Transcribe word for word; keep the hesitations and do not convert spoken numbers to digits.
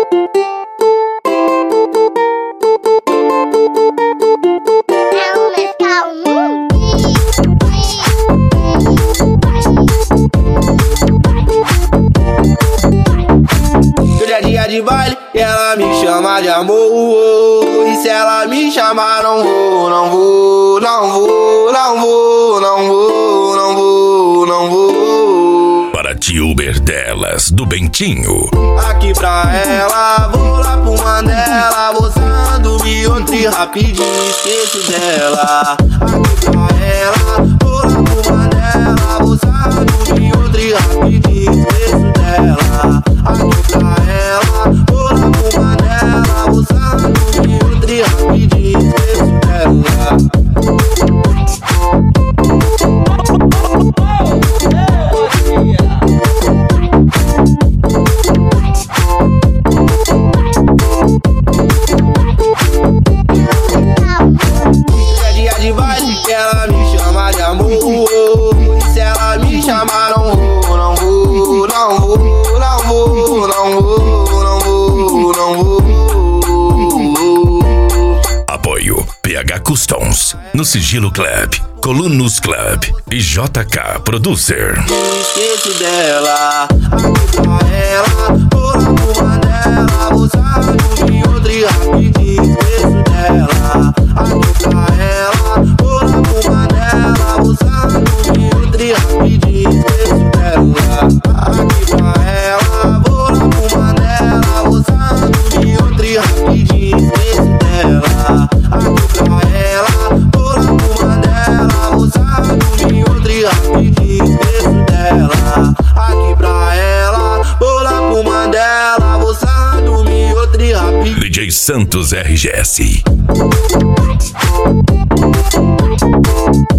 De baile, ela me chama de amor. E se ela me chamar, não vou, não vou, não vou, não vou, não vou, não vou, não vou. Para Uber delas, do Bentinho. Aqui pra ela, vou lá pro Mandela. Vou me ontem rapidinho, esqueço dela. Aqui pra ela, vou lá pro Mandela. Vou me ontem rapidinho, esqueço dela. Aqui pra ela, vou lá pro Mandela. Vou me ontem rapidinho, esqueço dela. Ela me chama de amor. E se ela me chamar, não vou, não vou, não vou, não vou, não vou, não vou, não vou. Apoio P H Customs, no Sigilo Club, Colunos Club e J K Producer. Esqueço dela, aqui pra ela, vou lá pro Mandela. Vou sair de outra rapidinho, esqueço dela. Aqui pra ela, vou lá pro Mandela. Vou sair de outra rapidinho, esqueço dela. Aqui pra ela, vou lá pro Mandela. Vou sair de outra rapidinho, esqueço dela. Aqui pra ela, vou lá pro Mandela. Vou sair de outra rapidinho, esqueço dela. Aqui pra ela, vou lá pro Mandela. Vou sair de outra rapidinho. D J Santos R G S.